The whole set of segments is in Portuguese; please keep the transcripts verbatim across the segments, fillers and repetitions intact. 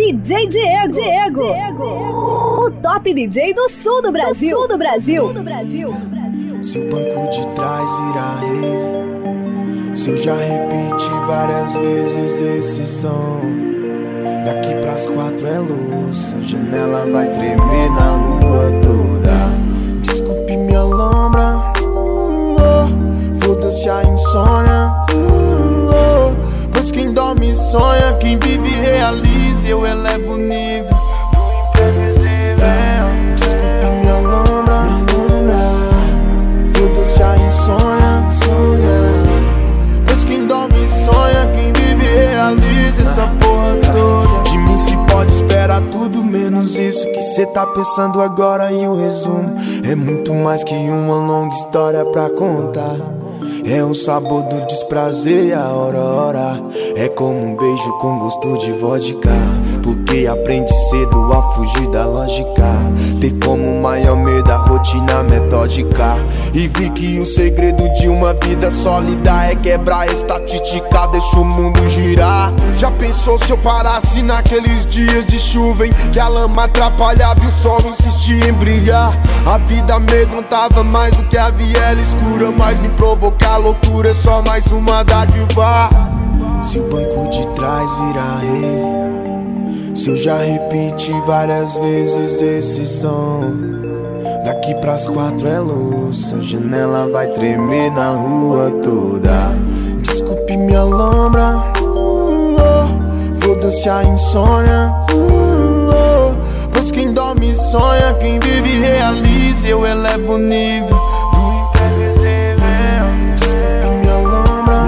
D J Diego. Diego. Diego. O top D J do sul do Brasil. Do sul do Brasil. Do Brasil. Se o banco de trás virar rave, se eu já repeti várias vezes esse som, daqui pras quatro é luz, a janela vai tremer na rua toda. Desculpe minha lombra, uh, oh, foda-se a insônia, uh, oh, pois quem dorme sonha, quem vive realiza, eu elevo o nível do imprevisível. Desculpe minha lombra, foda-se a insônia, insônia, pois quem dorme sonha, quem vive realiza essa porra toda. De mim se pode esperar tudo menos isso que cê tá pensando agora. E o resumo é muito mais que uma longa história pra contar. É o sabor do desprazer e a aurora. É como um beijo com gosto de vodka, porque aprende cedo a fugir da lógica. Ter como maior medo a rotina metódica. E vi que o segredo de uma vida sólida é quebrar a estatística, deixa o mundo girar. Já pensou se eu parasse naqueles dias de chuva em que a lama atrapalhava e o sol insistia em brilhar? A vida amedrontava mais do que a viela escura, mas me provocar loucura é só mais uma dádiva. Se o banco de trás virar rave, se eu já repeti várias vezes esse som, daqui pras quatro é luz, a janela vai tremer na rua toda. Desculpe minha lombra, uh, oh, foda-se a insônia, uh, oh, pois quem dorme sonha, quem vive realiza, eu elevo o nível do imprevisível. Desculpe minha lombra,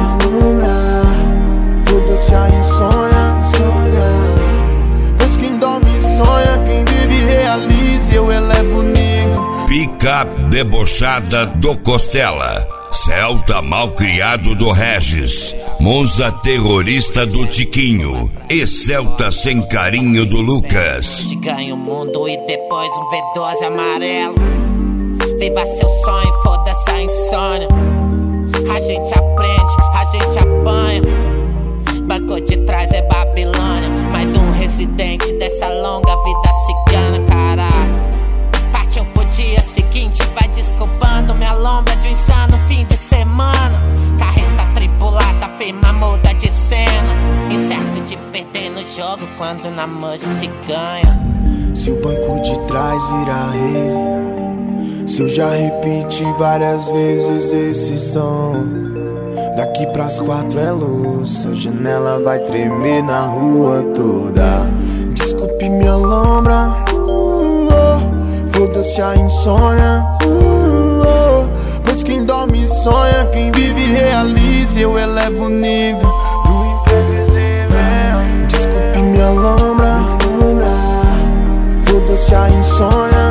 foda-se a insônia, insônia, pois quem dorme sonha, quem vive realiza, eu elevo o nível. Picape debochada do Costela, Celta malcriado do Regis, Monza terrorista do Tiquinho e Celta sem carinho do Lucas. Hoje ganha o mundo e depois um V doze amarelo. Viva seu sonho, foda-se a insônia. A gente aprende, a gente apanha. Banco de trás é Babilônia, mais um residente dessa longa vida cigana, caralho. Partiu pro dia seguinte, vai desculpando minha lombra de um insano fim de semana. Carreta tripulada, firma muda de cena, incerto de perder no jogo quando na manja se ganha. Se o banco de trás virar rave, se eu já repeti várias vezes esse som, daqui pras quatro é luz, a janela vai tremer na rua toda. Desculpe minha lombra, uh, oh, foda-se a insônia, uh, oh, pois quem dorme sonha, quem vive realiza, eu elevo o nível do imprevisível. Desculpe minha lombra, foda-se a insônia,